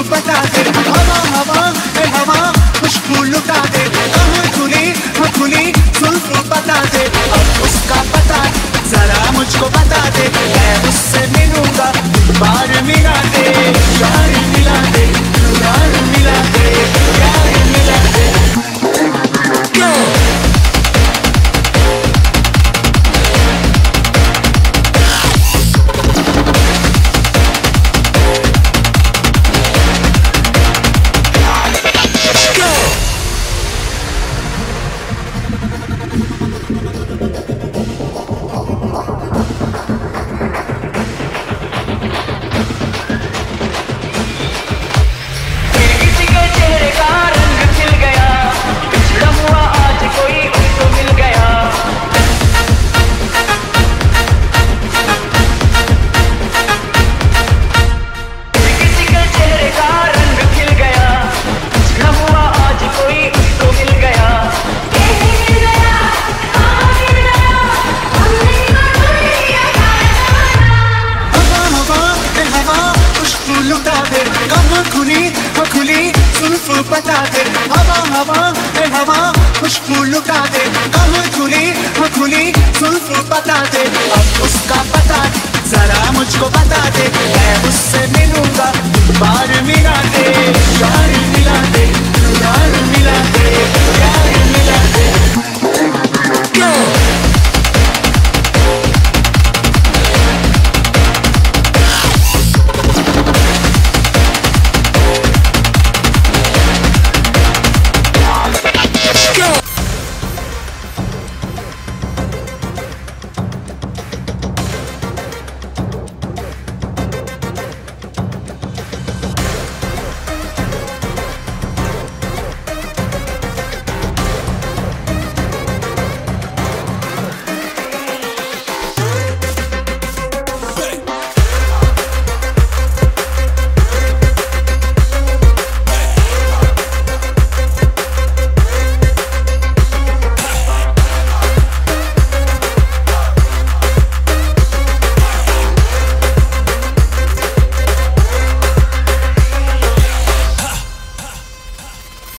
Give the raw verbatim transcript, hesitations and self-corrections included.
बता दे, हवा हवा ए हवा खुशबू लुटा दे, कहाँ खुली हाँ खुली जुल्फ बता दे, अब उसका पता जरा मुझको बता दे, मैं उससे मिलूंगा बार मिला दे, यार मिला दे, यार मिला दे, यार मिला दे। बता दे, हवा हवा ए हवा खुशबू लुटा दे, कहाँ खुली हाँ खुली जुल्फ बता दे, अब उसका पता जरा मुझको बता दे, मैं उससे मिलूंगा बार मिला दे, यार मिला दे, यार मिला दे, यार